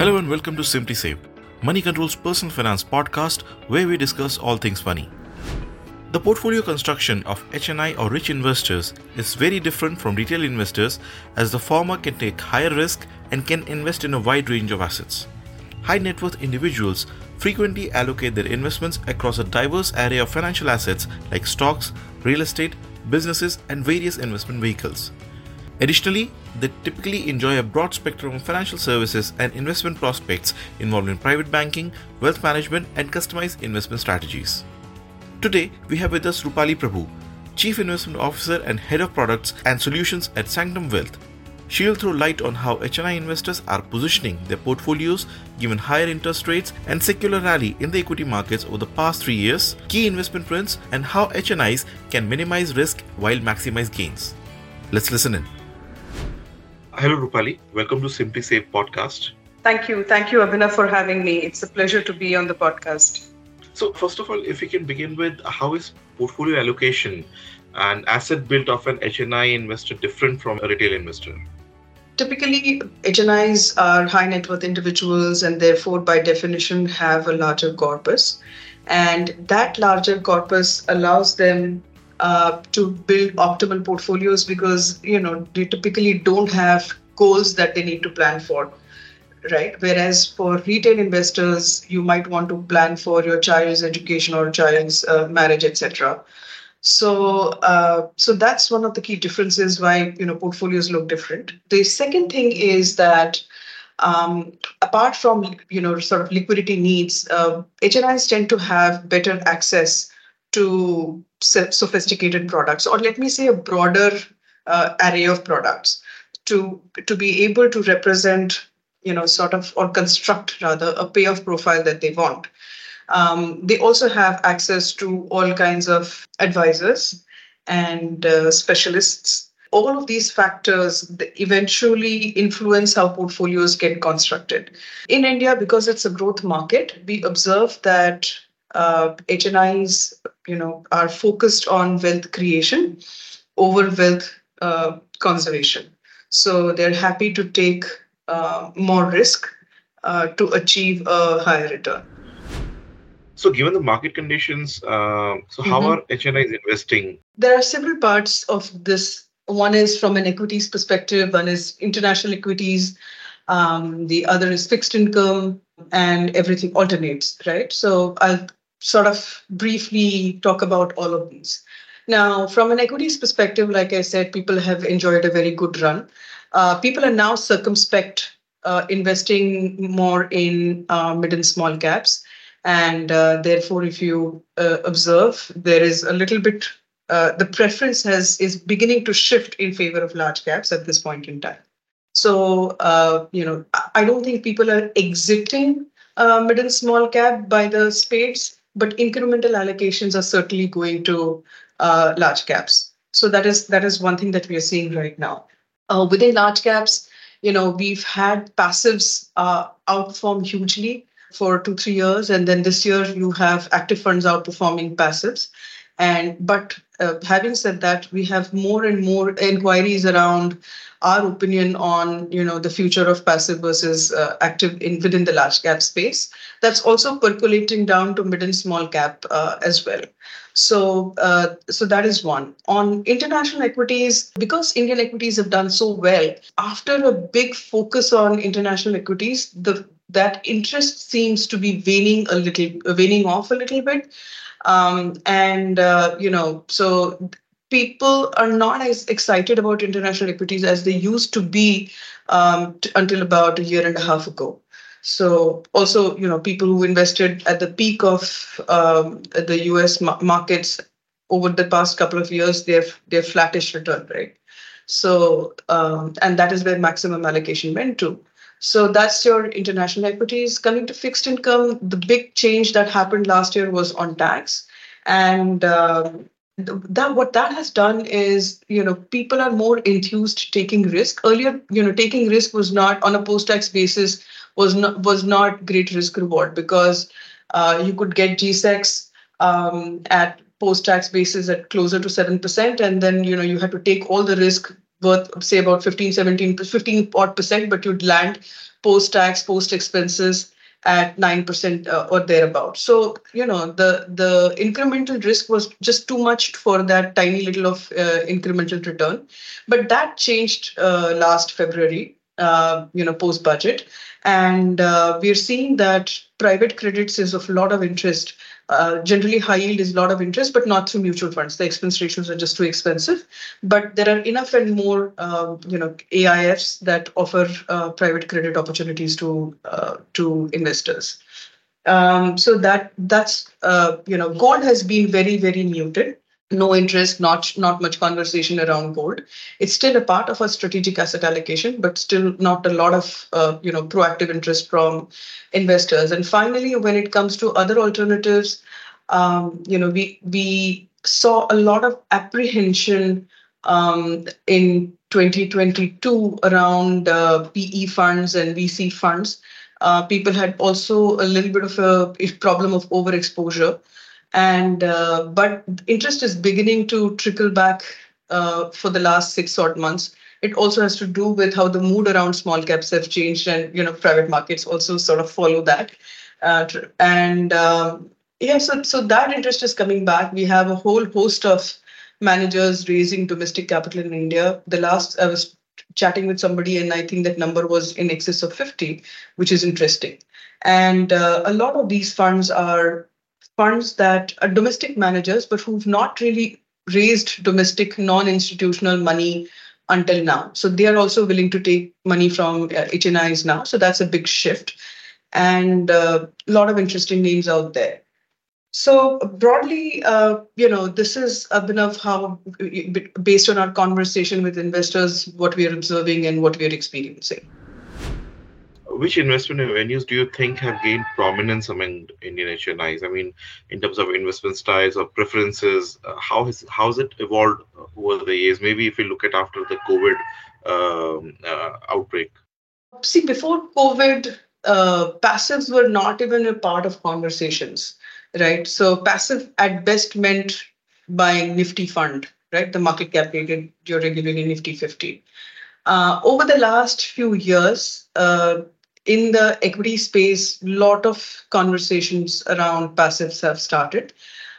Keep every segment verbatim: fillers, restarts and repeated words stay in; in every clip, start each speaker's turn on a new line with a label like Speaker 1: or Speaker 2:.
Speaker 1: Hello and welcome to Simply Saved, Money Control's personal finance podcast where we discuss all things money. The portfolio construction of H N I or rich investors is very different from retail investors, as the former can take higher risk and can invest in a wide range of assets. High net worth individuals frequently allocate their investments across a diverse array of financial assets like stocks, real estate, businesses, and various investment vehicles. Additionally, they typically enjoy a broad spectrum of financial services and investment prospects involved in private banking, wealth management, and customized investment strategies. Today, we have with us Rupali Prabhu, Chief Investment Officer and Head of Products and Solutions at Sanctum Wealth. She will throw light on how H N I investors are positioning their portfolios given higher interest rates and secular rally in the equity markets over the past three years, key investment trends, and how H N Is can minimize risk while maximize gains. Let's listen in. Hello Rupali, welcome to Simply Save podcast.
Speaker 2: Thank you. Thank you, Abhinav, for having me. It's a pleasure to be on the podcast.
Speaker 1: So first of all, if we can begin with, how is portfolio allocation and asset build of an H N I investor different from a retail investor?
Speaker 2: Typically, H N Is are high net worth individuals and therefore by definition have a larger corpus. And that larger corpus allows them uh, to build optimal portfolios because, you know, they typically don't have goals that they need to plan for. Right. Whereas for retail investors, you might want to plan for your child's education or child's uh, marriage, et cetera. So, uh, so that's one of the key differences why you know portfolios look different. The second thing is that um, apart from you know sort of liquidity needs, uh, H N Is tend to have better access to sophisticated products, or let me say a broader uh, array of products to to be able to represent. you know, sort of, or construct rather, a payoff profile that they want. Um, they also have access to all kinds of advisors and uh, specialists. All of these factors eventually influence how portfolios get constructed. In India, because it's a growth market, we observe that uh, H N Is, you know, are focused on wealth creation over wealth uh, conservation. So they're happy to take Uh, more risk uh, to achieve a higher return.
Speaker 1: So given the market conditions, uh, so how mm-hmm. are H N Is investing?
Speaker 2: There are several parts of this. One is from an equities perspective, one is international equities, um, the other is fixed income, and everything alternates, right? So I'll sort of briefly talk about all of these. Now, from an equities perspective, like I said, people have enjoyed a very good run. Uh, people are now circumspect, uh, investing more in uh, mid and small caps. And uh, therefore, if you uh, observe, there is a little bit, uh, the preference has is beginning to shift in favor of large caps at this point in time. So, uh, you know, I don't think people are exiting uh, mid and small cap by the spades, but incremental allocations are certainly going to uh, large caps. So that is that is one thing that we are seeing right now. Uh, within large caps, you know, we've had passives uh, outperform hugely for two, three years. And then this year you have active funds outperforming passives. And but uh, having said that, we have more and more inquiries around our opinion on, you know, the future of passive versus uh, active in within the large cap space. That's also percolating down to mid and small cap uh, as well. So, uh, so that is one. On international equities, because Indian equities have done so well, after a big focus on international equities, the that interest seems to be waning a little, waning off a little bit, um, and uh, you know, so people are not as excited about international equities as they used to be um, t- until about a year and a half ago. So also, you know, people who invested at the peak of um, the U S ma- markets over the past couple of years, they've they're flattish return, right? So um, and that is where maximum allocation went to. So that's your international equities. Coming to fixed income, the big change that happened last year was on tax, and um, that what that has done is, you know, people are more enthused taking risk. Earlier, you know, taking risk was not on a post-tax basis. was not was not great risk reward because uh, you could get G SECs um, at post-tax basis at closer to seven percent. And then, you know, you had to take all the risk worth, say, about fifteen, seventeen, fifteen odd percent, but you'd land post-tax, post-expenses at nine percent uh, or thereabout. So, you know, the, the incremental risk was just too much for that tiny little of uh, incremental return. But that changed uh, last February, uh, you know, post-budget. And uh, we're seeing that private credits is of a lot of interest. Uh, generally, high yield is a lot of interest, but not through mutual funds. The expense ratios are just too expensive. But there are enough and more, uh, you know, A I Fs that offer uh, private credit opportunities to uh, to investors. Um, so that that's uh, you know, gold has been very very muted. No interest, not not much conversation around gold. It's still a part of our strategic asset allocation, but still not a lot of uh, you know, proactive interest from investors. And finally, when it comes to other alternatives, um, you know, we we saw a lot of apprehension um, in twenty twenty-two around uh, P E funds and V C funds. Uh, people had also a little bit of a problem of overexposure. And uh, but interest is beginning to trickle back uh, for the last six odd months. It also has to do with how the mood around small caps have changed, and you know, private markets also sort of follow that. Uh, tr- and um, yeah, so so that interest is coming back. We have a whole host of managers raising domestic capital in India. The last I was chatting with somebody, and I think that number was in excess of fifty, which is interesting. And uh, a lot of these funds are funds that are domestic managers, but who've not really raised domestic non-institutional money until now. So they are also willing to take money from uh, H N Is now. So that's a big shift, and a uh, lot of interesting names out there. So broadly, uh, you know, this is a bit of how, based on our conversation with investors, what we are observing and what we are experiencing.
Speaker 1: Which investment venues do you think have gained prominence among Indian H N Is? I mean, in terms of investment styles or preferences, uh, how has how has it evolved over the years? Maybe if you look at after the COVID um, uh, outbreak.
Speaker 2: See, before COVID, uh, passives were not even a part of conversations, right? So passive at best meant buying Nifty fund, right? The market cap rated your regularly Nifty fifty. Uh, over the last few years, uh, in the equity space, a lot of conversations around passives have started.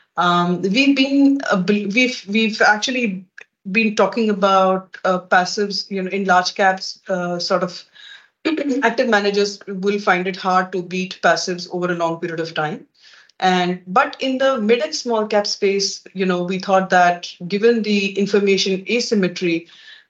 Speaker 2: Um, we've been uh, we've we've actually been talking about uh, passives, you know, in large caps, uh, sort of active managers will find it hard to beat passives over a long period of time. And but in the mid and small cap space, you know, we thought that given the information asymmetry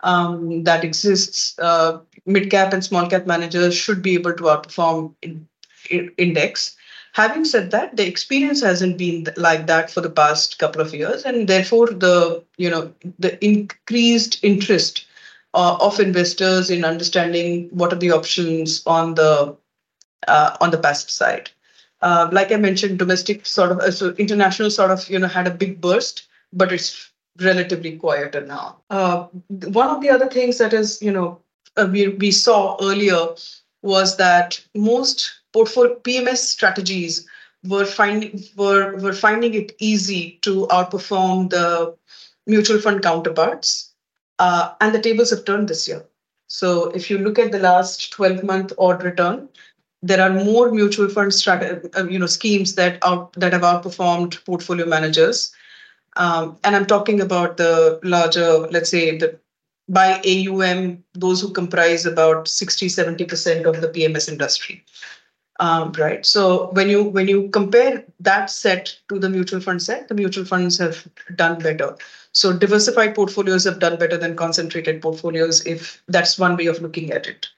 Speaker 2: um, that exists, uh, mid cap and small cap managers should be able to outperform in, in index. Having said that, the experience hasn't been like that for the past couple of years, and therefore the you know the increased interest uh, of investors in understanding what are the options on the uh, on the passive side. Uh, like I mentioned, domestic sort of, uh, so international sort of, you know, had a big burst, but it's relatively quieter now. Uh, one of the other things that is, you know, uh, we, we saw earlier was that most portfolio P M S strategies were finding were were finding it easy to outperform the mutual fund counterparts, uh, and the tables have turned this year. So if you look at the last twelve month odd return, there are more mutual fund strat- uh, you know, schemes that out that have outperformed portfolio managers. Um, and I'm talking about the larger, let's say, the by A U M, those who comprise about sixty, seventy percent of the P M S industry. Um, right. So when you when you compare that set to the mutual fund set, the mutual funds have done better. So diversified portfolios have done better than concentrated portfolios, if that's one way of looking at it.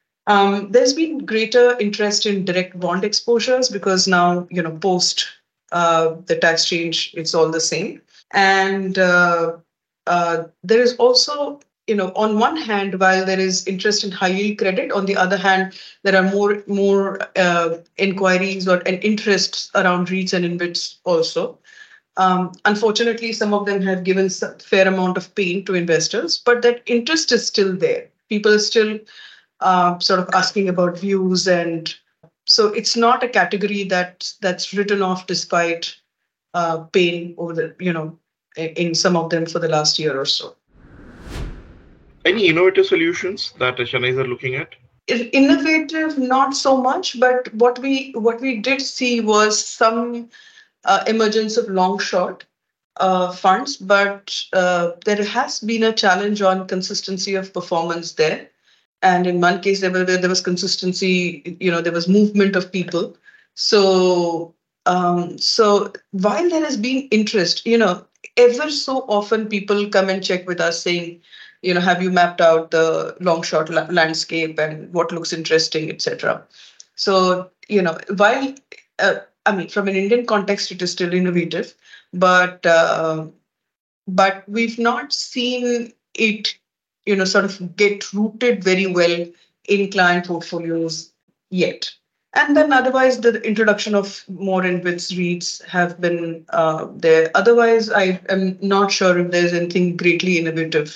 Speaker 2: Um, there's been greater interest in direct bond exposures because now, you know, post uh, the tax change, it's all the same. And uh, uh, there is also, you know, on one hand, while there is interest in high yield credit, on the other hand, there are more more uh, inquiries or and interests around REITs and InvITs also. Um, unfortunately, some of them have given a fair amount of pain to investors, but that interest is still there. People are still uh, sort of asking about views, and so it's not a category that that's written off despite uh, pain over the, you know, in some of them for the last year or so.
Speaker 1: Any innovative solutions that H N Is are looking at?
Speaker 2: In- Innovative, not so much, but what we what we did see was some uh, emergence of long short uh, funds, but uh, there has been a challenge on consistency of performance there. And in one case, there, were, there was consistency, you know, there was movement of people. So, um, so while there has been interest, you know, ever so often people come and check with us saying, you know, have you mapped out the long short la- landscape and what looks interesting, et cetera. So, you know, while uh, I mean, from an Indian context, it is still innovative, but uh, but we've not seen it, you know, sort of get rooted very well in client portfolios yet. And then otherwise, the introduction of more in-width REITs have been uh, there. Otherwise, I am not sure if there's anything greatly innovative.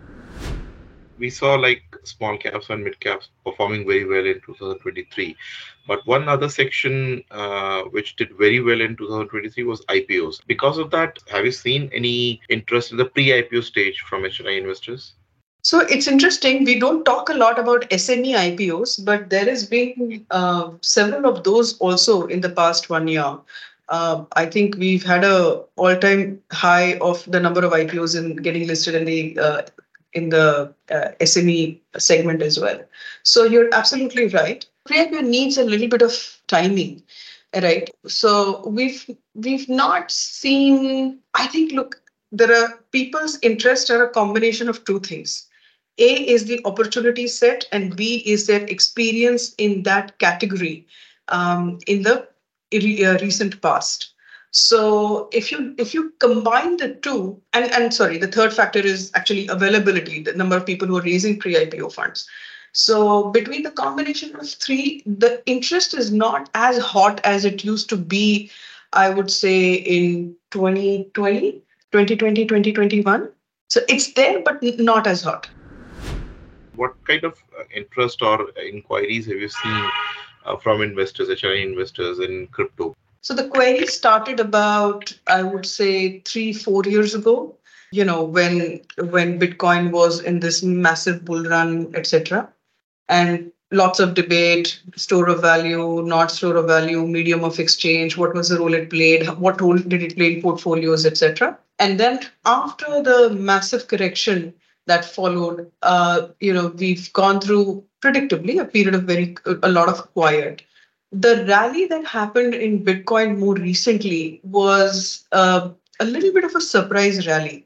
Speaker 1: We saw like small caps and mid caps performing very well in two thousand twenty-three. But one other section uh, which did very well in two thousand twenty-three was I P Os. Because of that, have you seen any interest in the pre-I P O stage from H N I investors?
Speaker 2: So it's interesting. We don't talk a lot about S M E I P Os, but there has been uh, several of those also in the past one year. Uh, I think we've had a all-time high of the number of I P Os in getting listed in the uh, in the uh, S M E segment as well. So you're absolutely right. Pre-I P O needs a little bit of timing, right? So we've we've not seen. I think, look, there are people's interests are a combination of two things. A is the opportunity set, and B is their experience in that category um, in the re- uh, recent past. So if you if you combine the two, and, and sorry, the third factor is actually availability, the number of people who are raising pre-I P O funds. So between the combination of three, the interest is not as hot as it used to be, I would say, in twenty twenty, twenty twenty, twenty twenty-one. So it's there, but n- not as hot.
Speaker 1: What kind of uh, interest or inquiries have you seen uh, from investors, H N I investors in crypto?
Speaker 2: So the query started about, I would say, three, four years ago. You know, when when Bitcoin was in this massive bull run, et cetera, and lots of debate: store of value, not store of value, medium of exchange, what was the role it played, what role did it play in portfolios, et cetera. And then after the massive correction that followed, uh, you know, we've gone through predictably a period of very a lot of quiet. The rally that happened in Bitcoin more recently was uh, a little bit of a surprise rally.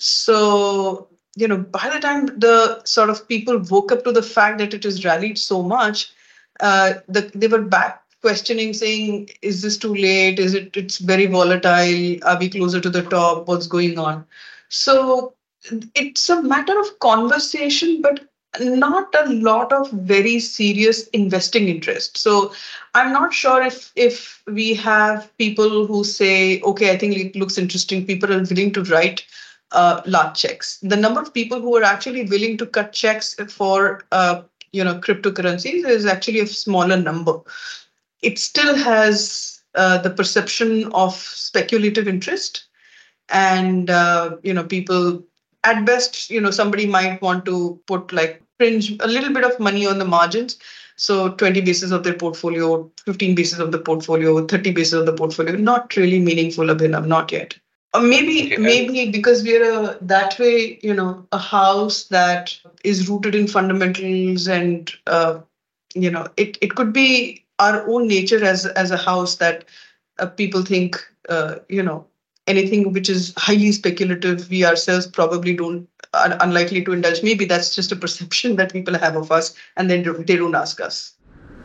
Speaker 2: So, you know, by the time the sort of people woke up to the fact that it has rallied so much, uh, the, they were back questioning, saying, "Is this too late? Is it? It's very volatile. Are we closer to the top? What's going on?" So it's a matter of conversation, but not a lot of very serious investing interest. So I'm not sure if if we have people who say, okay, I think it looks interesting. People are willing to write uh, large checks. The number of people who are actually willing to cut checks for uh, you know cryptocurrencies is actually a smaller number. It still has uh, the perception of speculative interest, and uh, you know people at best, you know somebody might want to put like fringe a little bit of money on the margins, so twenty basis of their portfolio, fifteen basis of the portfolio, thirty basis of the portfolio, not really meaningful, Abhinav, not yet. Or maybe
Speaker 1: Okay, and
Speaker 2: maybe because we're a that way, you know a house that is rooted in fundamentals, and uh, you know it, it could be our own nature as as a house that uh, people think uh, you know anything which is highly speculative, we ourselves probably don't are unlikely to indulge. Maybe that's just a perception that people have of us, and then they don't ask us.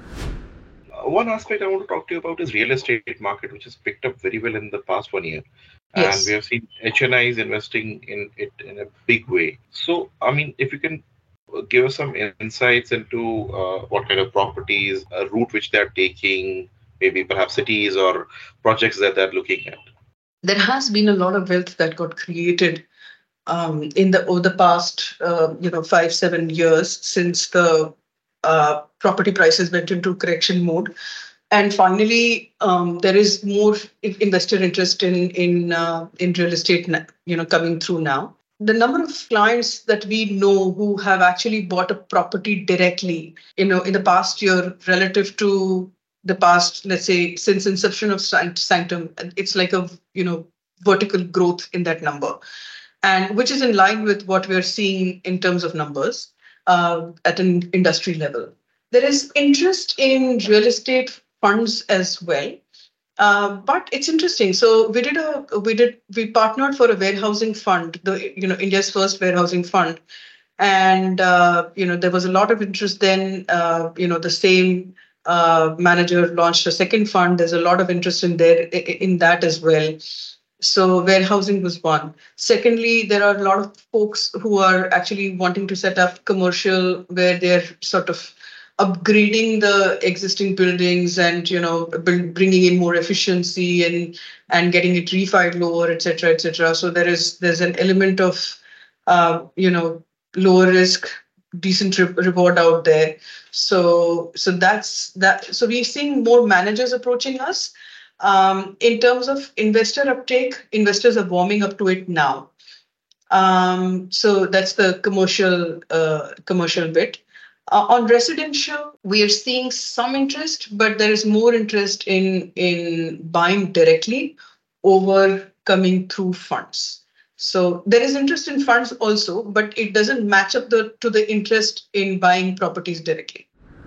Speaker 1: uh, one aspect I want to talk to you about is real estate market, which has picked up very well in the past one year. And we
Speaker 2: Yes.
Speaker 1: have seen H N Is investing in it in a big way. So, I mean, if you can uh, give us some insights into uh, what kind of properties, a route which they're taking, maybe perhaps cities or projects that they're looking at.
Speaker 2: There has been a lot of wealth that got created um, in the over the past uh, you know five seven years since the uh, property prices went into correction mode. And finally, um, there is more investor interest in in uh, in real estate, you know, coming through now. the number of clients that we know who have actually bought a property directly, you know, in the past year relative to the past, let's say, since inception of Sanct- Sanctum, it's like a, you know, vertical growth in that number, and which is in line with what we're seeing in terms of numbers uh, at an industry level. There is interest in real estate funds as well. Uh, but it's interesting. So we did a we did we partnered for a warehousing fund, the you know India's first warehousing fund, and uh, you know there was a lot of interest. Then uh, you know the same uh, manager launched a second fund. There's a lot of interest in there in that as well. So warehousing was one. Secondly, there are a lot of folks who are actually wanting to set up commercial where they're sort of upgrading the existing buildings and you know build, bringing in more efficiency and and getting it refied lower, et cetera, et cetera. So there is there's an element of uh, you know lower risk, decent re- reward out there. So so that's that. So we're seeing more managers approaching us. Um, in terms of investor uptake, investors are warming up to it now. Um, so that's the commercial uh, commercial bit. Uh, on residential, we are seeing some interest, but there is more interest in in buying directly over coming through funds. So there is interest in funds also, but it doesn't match up the to the interest in buying properties directly.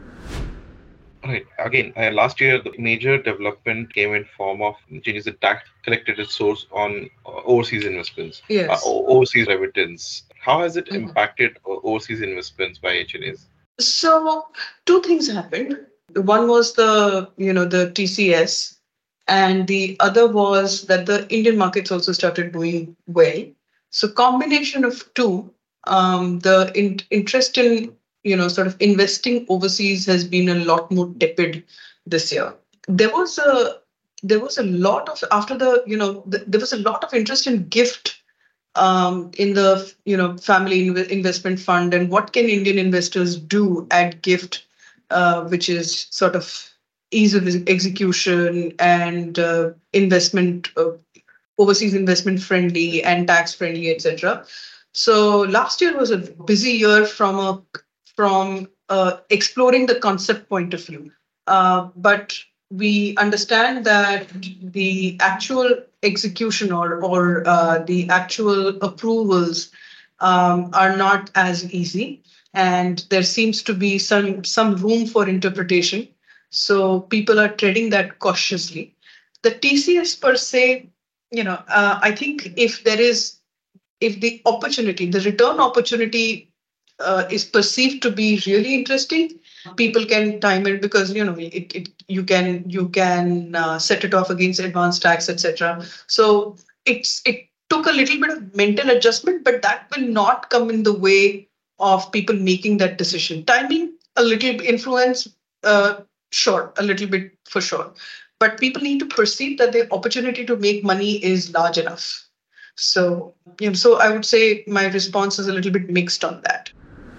Speaker 3: Right. Again, uh, last year the major development came in form of changes in tax collected its source on uh, overseas investments, uh,
Speaker 2: Yes.
Speaker 3: o- overseas remittance. How has it
Speaker 2: Mhm.
Speaker 3: impacted uh, overseas investments by H N As?
Speaker 2: So two things happened. One was the you know the T C S, and the other was that the Indian markets also started doing well. So combination of two, um, the in, interest in you know sort of investing overseas has been a lot more tepid this year. There was a there was a lot of after the you know th- there was a lot of interest in gift um, in the you know family inv- investment fund, and what can Indian investors do at gift, uh, which is sort of ease of ex- execution and uh, investment uh, overseas investment friendly and tax friendly, et cetera. So last year was a busy year from a from uh, exploring the concept point of view. Uh, but we understand that the actual execution or or uh, the actual approvals um, are not as easy, and there seems to be some some room for interpretation. So people are treading that cautiously. The T C S per se, you know, uh, I think if there is if the opportunity, the return opportunity uh, is perceived to be really interesting, people can time it because you know it, it you can you can uh, set it off against advanced tax, et cetera. So it's it took a little bit of mental adjustment, but that will not come in the way of people making that decision. Timing a little influence, uh, sure, a little bit for sure, but people need to perceive that the opportunity to make money is large enough. So, you know, so I would say my response is a little bit mixed on that.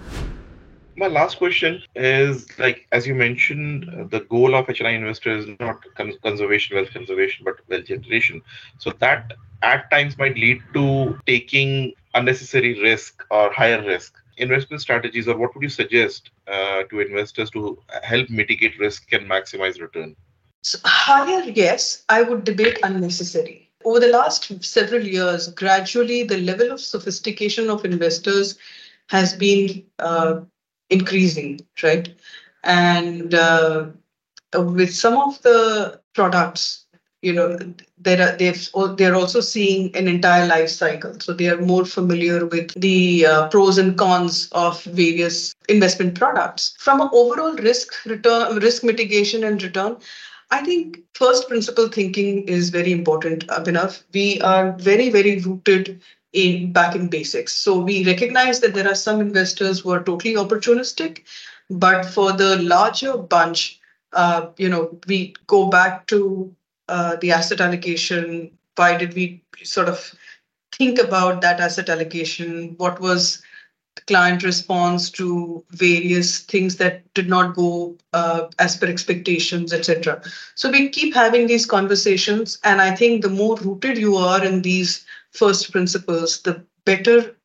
Speaker 3: My last question is like, as you mentioned, uh, the goal of H N I investor is not con- conservation, wealth conservation, but wealth generation. So that at times might lead to taking unnecessary risk or higher risk. Investment strategies, or what would you suggest uh, to investors to help mitigate risk and maximize return?
Speaker 2: So higher, yes, I would debate unnecessary. Over the last several years, gradually the level of sophistication of investors has been uh, increasing, right? And uh, with some of the products, you know, there are they've they're also seeing an entire life cycle, so they are more familiar with the uh, pros and cons of various investment products. From an overall risk return, risk mitigation and return, I think first principle thinking is very important, Abhinav. We are very, very rooted in back in basics. So we recognize that there are some investors who are totally opportunistic, but for the larger bunch, uh, you know, we go back to uh, the asset allocation. Why did we sort of think about that asset allocation? What was client response to various things that did not go uh, as per expectations, et cetera. So we keep having these conversations, and I think the more rooted you are in these first principles, the better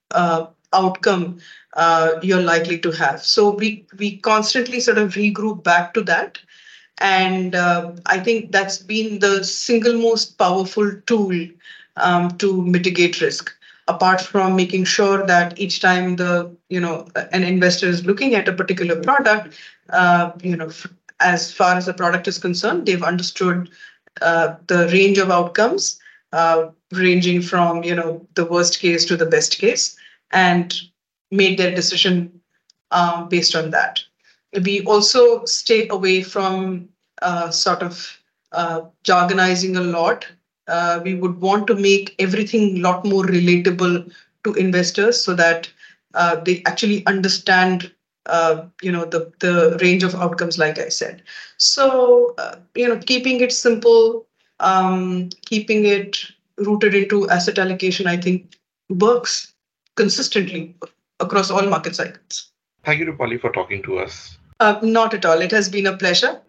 Speaker 2: uh, outcome uh, you're likely to have. So we we constantly sort of regroup back to that. And uh, I think that's been the single most powerful tool um, to mitigate risk, apart from making sure that each time the you know an investor is looking at a particular product, uh, you know, f- as far as the product is concerned, they've understood uh, the range of outcomes, uh, ranging from you know the worst case to the best case, and made their decision um, based on that. We also stay away from uh, sort of uh, jargonizing a lot. Uh, we would want to make everything a lot more relatable to investors so that uh, they actually understand uh, you know the the range of outcomes, like I said. So uh, you know keeping it simple, um, keeping it rooted into asset allocation, I think works consistently across all market cycles.
Speaker 3: Thank you, Rupali, for talking to us.
Speaker 2: Uh, not at all. It has been a pleasure.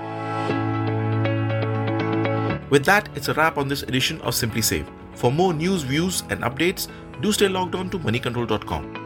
Speaker 1: With that, it's a wrap on this edition of Simply Save. For more news, views, and updates, do stay logged on to money control dot com.